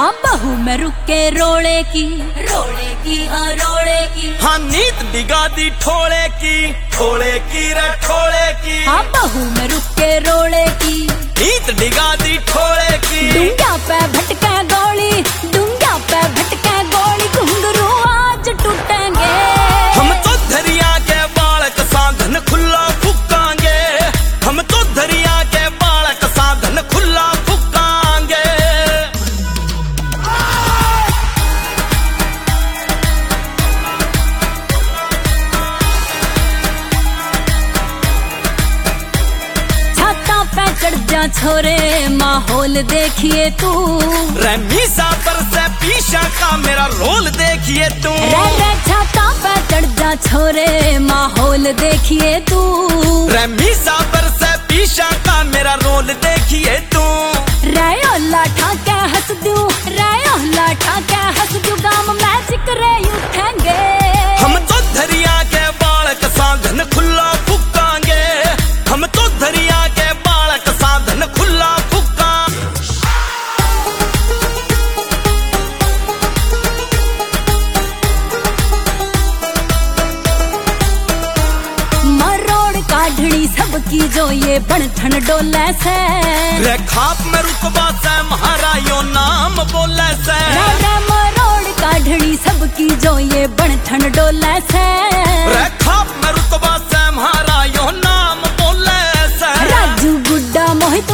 हाँ बहू में रुके रोड़े की हाँ रोड़े की। हाँ नीत डिगा दी ठोड़े की रे ठोड़े की। हाँ बहू में रुके रोड़े की नीत डिगा दी ठोड़े की। डूंगा पे भटका गोली घुंघरू आज टूटेंगे। हम तो दरिया के बालक साधन खुला फूकांगे। हम तो दरिया के बालक साधन खुला फूकांगे। छाता पे चढ़ जा छोरे माहौल देखिए तू। मीसा पर से पीछा का मेरा रोल देखिए तू। रे छाता पे चढ़ जा छोरे माहौल देखिए तू। मीसा पर से पीछा का मेरा रोल देखिए तू। लाठा के हंस दूं गाम मैजिक रे उठेंगे। हम तो दरिया के बालक साधन खुला फूकांगे। हम तो दरिया के बालक साधन खुला फूका। मरोड़ काढ़नी सबकी जो ये बनठन डोले से। रे खाप में रुकबा से महारायो नाम बोले से। रे मरोड़ काढ़नी सबकी जो ये बनठन डोले से। रे खाप में रुकबा से महारायो नाम बोले से। राजू गुड्डा मोहित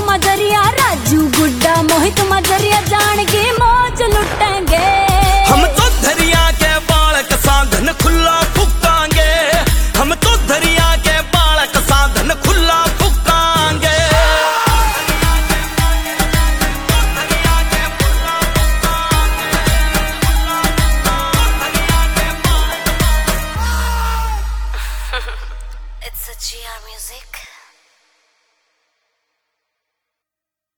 मजरिया जान की मौज लुटेंगे। हम तो दरिया के बालक साधन खुला फूकांगे। हम तो दरिया के बालक साधन खुला फूकांगे। It's a GR music.